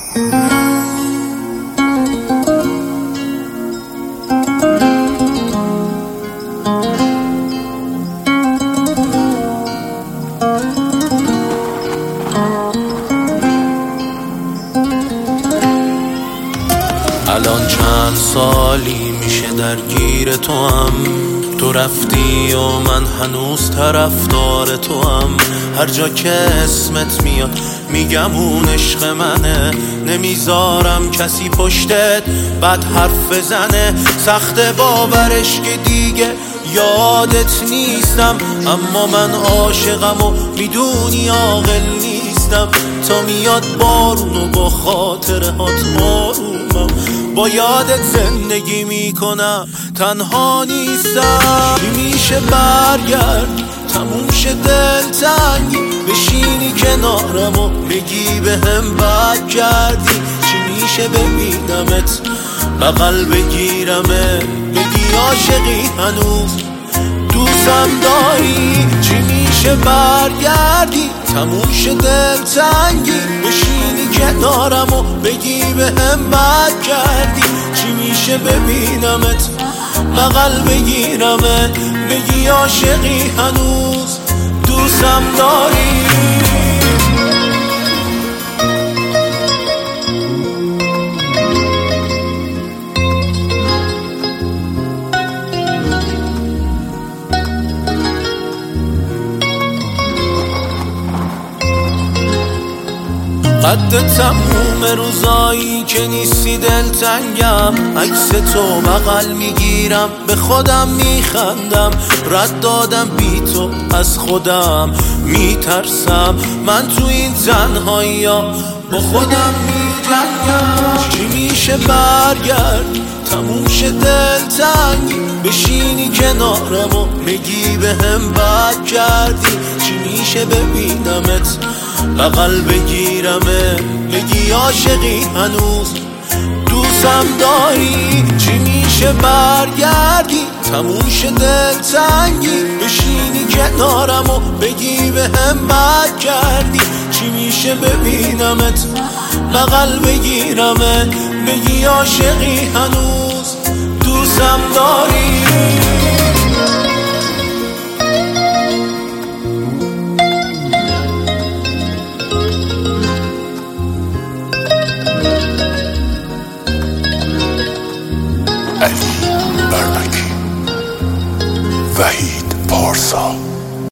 الان چند سالی میشه درگیر تو هم، تو رفتی و من هنوز طرفدار تو هم. هر جا که اسمت میاد میگم اون عشق منه، نمیذارم کسی پشتت بد حرف بزنه. سخت باورش که دیگه یادت نیستم، اما من عاشقم و میدونی عاقل نیستم. تا میاد بارون و با خاطره هات آرومم، با یادت زندگی میکنم تنها نیستم. چی میشه برگرد تموم شه دلتنگی، بشینی کنارم و بگی بهم بد کردی. چی میشه ببینمت بغل بگیرمت بگی عاشقی هنوز دوستم داری. چی میشه برگردی تموم شه دلتنگی، بشینی کنارم و بگی بهم بد کردی. چی میشه ببینمت بغل بگیرمت بگی عاشقی هنوز دوستم داری. قد تموم روزایی که نیستی دلتنگم، عکس تو بغل میگیرم به خودم میخندم. رد دادم بی تو از خودم میترسم، من تو این تنهایی ها با خودم میجنگم. چی میشه برگرد تموم شه دلتنگی، بشینی کنارم و بگی بهم بد کردی. چی میشه ببینمت بغل بگیرمت بگی عاشقی هنوز دوستم داری. چی میشه برگردی تموم شه دلتنگی، بشینی کنارم و بگی بهم بد کردی. چی میشه ببینمت بغل بگیرمت بگی عاشقی هنوز دوستم داری.